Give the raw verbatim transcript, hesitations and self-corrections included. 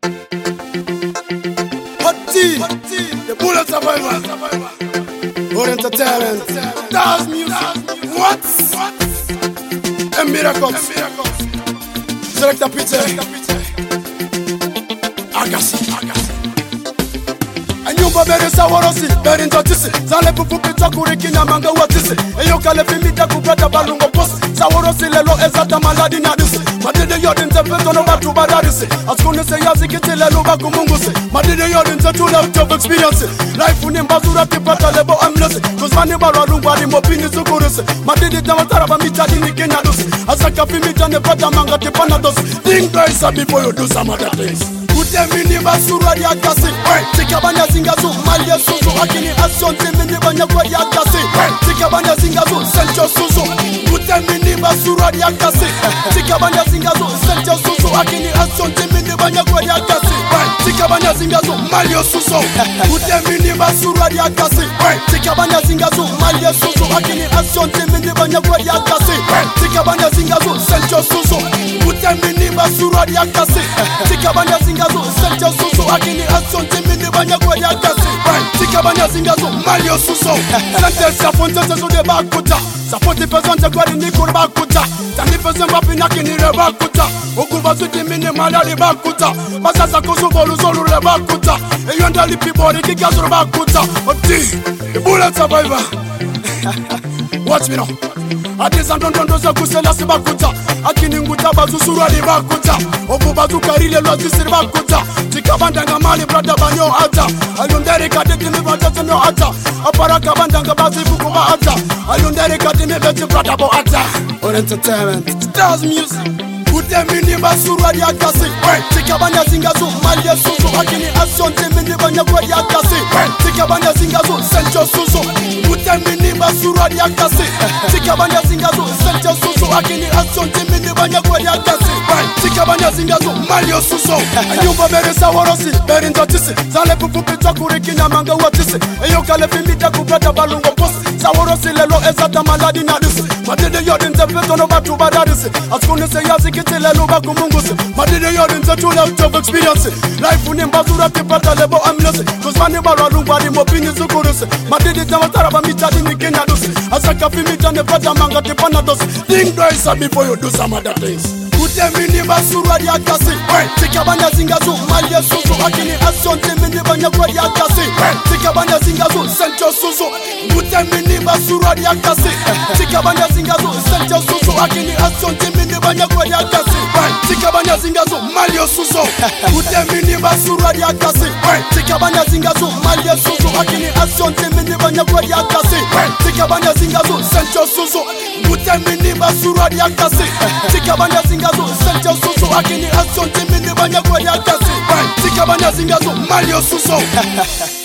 T, the bullet survivor, Oriental talent, Stars music, what? And miracles, select a picture, Agassi, Agassi. Anyumba bere saworosi, bere ndotisi, zale pupu pita kuriki na manga watisi. Eyo kale fimita kubrata balungo posi, saworosi lelo ezata maladi nadisi. Madide yodin te petono batu badarisi, askune se yazi kiti lelo baku munguse. Madide yodin te tula out of experience. Life unim bazura kipata lebo amnesi, kuzmani barwa lungwa di mopini sukurisi. Madide tamatara ba mita di nikenya dosi, asaka fimita ne pata manga te pana dosi. Think twice before you do some other things. Utemini basura ya kasi, tikabanya zingazu malia suzu, akini action temini banya kwa ya kasi, tikabanya zingazu sencho suzu. Utemini basura ya kasi, tikabanya zingazu sencho suzu, akini action temini banya kwa ya kasi, tikabanya zingazu malia suzu. Utemini basura ya kasi, tikabanya zingazu malia suzu, akini action temini banya kwa ya kasi, tikabanya zingazu sencho suzu. Utemini basura ya kasi, tikabanya zingazu Sencho susu akini action timini banya kwa ya kasi tikabanya zingazo malio suso Sente sa fonte sezo de bakuta Sa fonte pesante kwa di nikuri bakuta Tani pesen wapi na kinire bakuta Okuva suti mini malali bakuta Masasa kusu bolu solu le bakuta E yonda lipi bori kikazuru bakuta Oti, the bullet survivor Watch me now Atisa ndondondo za kusela si bakuta Akini nguta bazu surwa di bakuta Obu bazu karile lo zisiri bakuta Tikabandanga mali brada banyo ata Alundere kadeti mi batata no ata Apara kabandanga bazi buku ba ata Alundere kadeti mi beti brada bo ata Oriental talent, Stars music Utemini basura ya kasi Tikabanya zingazu malia suzu Akini action temini banya kwa ya kasi Tikabanya zingazu sencho suzu Utemini basura ya kasi Tikabanya zingazu sencho suzu Akini action temini banya kwa ya kasi Tikabanya zingazu malio suzu Anyumba bere saworosi bere ndotisi Zale pupu pita kuriki na manga watisi Eyo kale fimita kubrata balungo posi Saworosi lelo ezata maladi nadisi Madide yodin te petono batu badarisi Askune se yazi kiti lelo baku munguse Madide yodin te tula out of experience Life unim bazura kipata lebo amnesi Kuzmani barwa lungwa di mopini zukurisi Madide tamatara ba mita di nikenya dosi Asaka fimita ne pata manga te pana dosi Think twice before you do some other things Utemini basura ya kasi Tikabanya zingazu malia suzu Akini action temini banya kwa ya kasi Tikabanya zingazu sencho suzu Utemini basura ya kasi Tikabanya zingazu sencho suzu Akini action temini banya kwa ya kasi Tikabanya zingazu malio suzu Utemini basura ya kasi Tikabanya zingazu malia suzu Akini action temini banya kwa ya kasi Tikabanya zingazu sencho suzu Utemini basura ya kasi Tikabanya zingazu sencho suzu Akini action timini banya kwa ya kasi Tikabanya zingazu malio suso